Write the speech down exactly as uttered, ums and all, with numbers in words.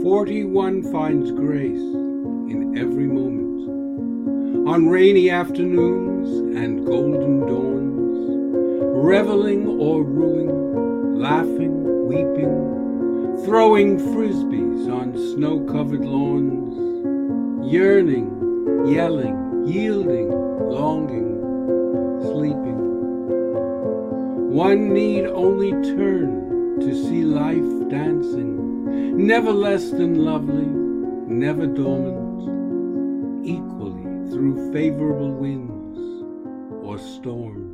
Forty-one finds grace in every moment, on rainy afternoons and golden dawns, reveling or ruing, laughing, weeping, throwing frisbees on snow-covered lawns, yearning, yelling, yielding, longing, sleeping. One need only turn to see life dancing, never less than lovely, never dormant, equally through favorable winds or storms.